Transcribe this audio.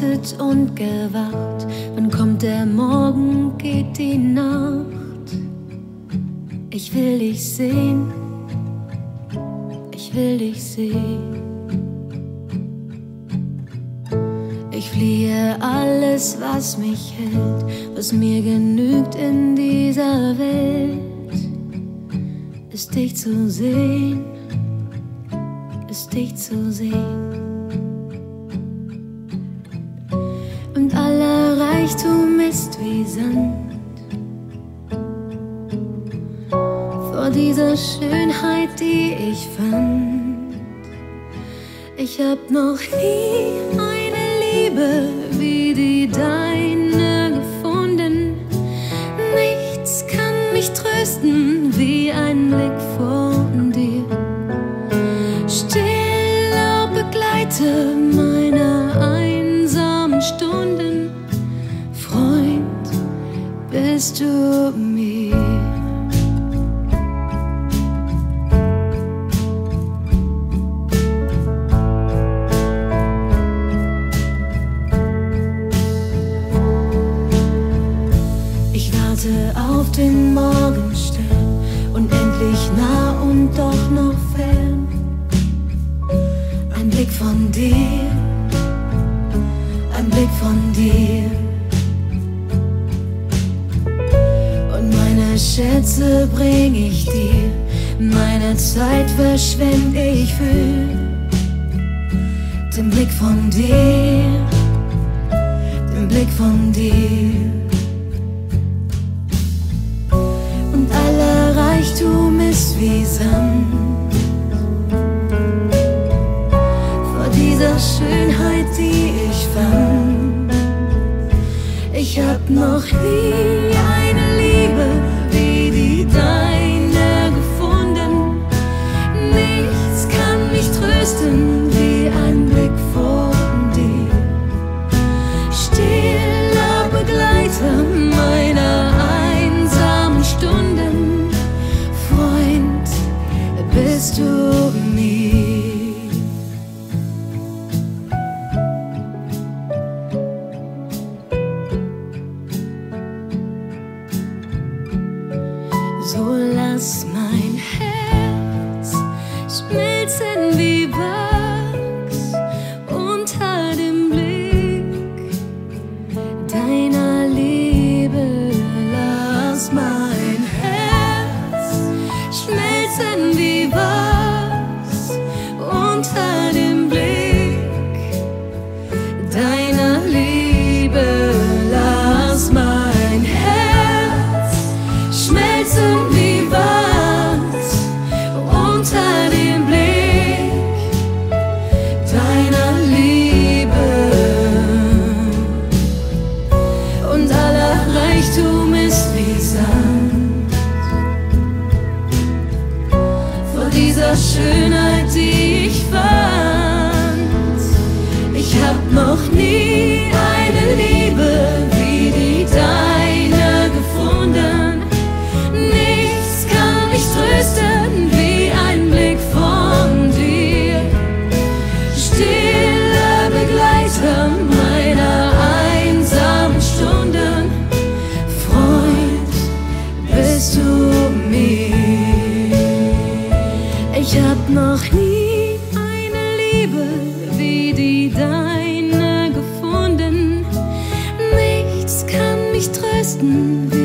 gewartet und gewacht. Wann kommt der Morgen, geht die Nacht? Ich will dich sehen, ich will dich sehen. Ich fliehe alles, was mich hält, was mir genügt in dieser Welt, ist dich zu sehen, ist dich zu sehen. Und aller Reichtum ist wie Sand vor dieser Schönheit, die ich fand. Ich hab noch nie eine Liebe wie die deine gefunden. Nichts kann mich trösten wie ein Blick von dir. Stiller Begleiter meiner einsamen Stunden. Freund, bist du mir. Auf den Morgenstern, unendlich nah und doch noch fern. Ein Blick von dir, ein Blick von dir. Und meine Schätze bring ich dir, meine Zeit verschwend ich für den Blick von dir, den Blick von dir. Reichtum ist wie Sand vor dieser Schönheit, die ich fand. Ich hab noch nie eine Liebe wie die deine gefunden. Nichts kann mich trösten wie ein Blick von dir. Stiller Begleiter meiner einsamen Stunden. Bist du mir? So lass mein Herz schmelzen wie Wachs unter dem Blick deiner Liebe. Lass mein Herz schmelzen wie Wachs unter dem Blick deiner Liebe. Lass mein Herz schmelzen wie Wachs unter dem Blick deiner Liebe. Und aller Reichtum ist wie Sand dieser Schönheit, die ich fand. Ich hab noch nie eine Liebe wie die deine gefunden. Nichts kann mich trösten wie ein Blick von dir. Stiller Begleiter meiner einsamen Stunden. Freund, bist du mir. Ich hab noch nie eine Liebe wie die deine gefunden. Nichts kann mich trösten